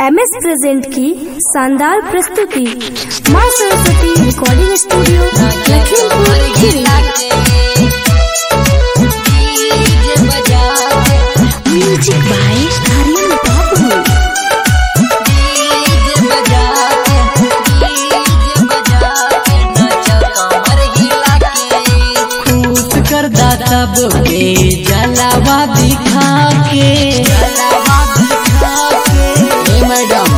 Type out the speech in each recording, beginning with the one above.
MS present की शानदार प्रस्तुति मां Saraswati recording studio Lakhimpur Kheri. Music by Aryan बाबू। खुश कर दा सबके जलावा दिखा के मैडम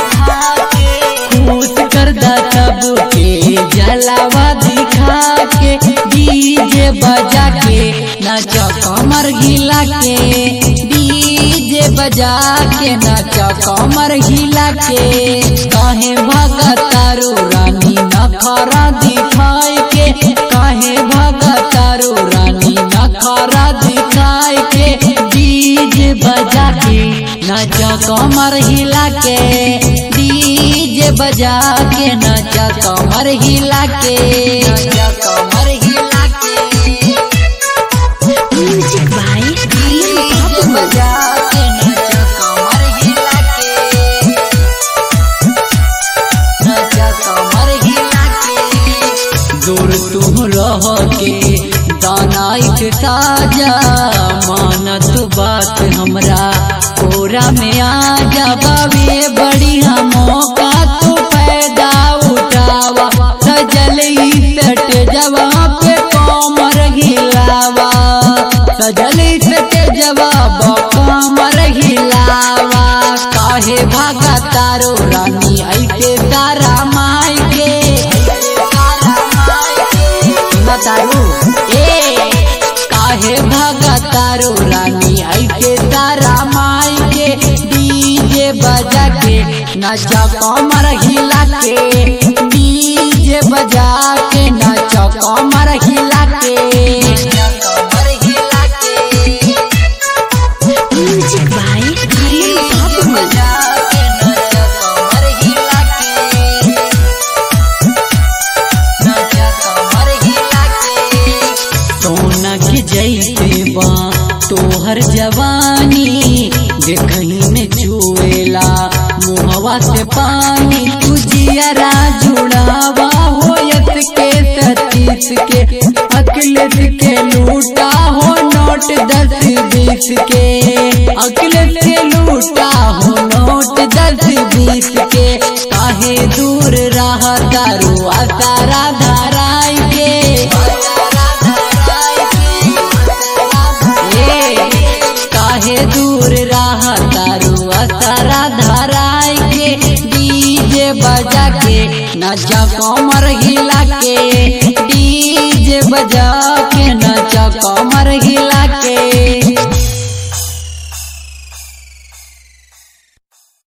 खुश कर दा सबके जलावा दिखा के डीजे बजा के नाचा कमर हिला के डीजे बजा के नाचा कमर हिला के काहे भगतारू रानी नखरा दिखाए के काहे भगतारू रानी नखरा दिखाए के डीजे बजा के नाचा कमर हिला के डीजे बजा के नाचा कमर हिला के नाचा कमर हिला के म्यूजिक बाय डीजे बजा के नाचा कमर हिला के नाचा कमर हिला के दूर तू रह के दानाई के ताजा मानत बात हमरा कोरा में आ जा बाबे बढ़िया मौका तो पैदा उठावा सजल सट जवा पे कमर हिलावा सजल सट जवा कमर हिलावा काहे भागा तारो रानी ऐसे तारा माई के बतारू काहे भागा तारो रानी ऐसे तारा माई के डीजे बजा के नाचा कमर हिला के डीजे बजा के नाचा कमर हिला के कमर हिला के म्यूजिक बाय आर्यन बाबू। बजा के नाचा कमर हिला के नाचा कमर हिला के सोना के जैसे बा तोहर जवानी देखही में चुएला मुहवा से पानी तुझियरा जुड़ावा होयत के सतीश के अखिलेश के लूटा हो नोट 10-20 के अखिलेश के लूटा हो नोट 10-20 के काहे दूर रहा दारू अतारा धाराई के काहे दूर रहा तारू अतारा धाराई के डीजे बजा के नाचा कमर हिला के डीजे बजा के नाचा कमर हिला के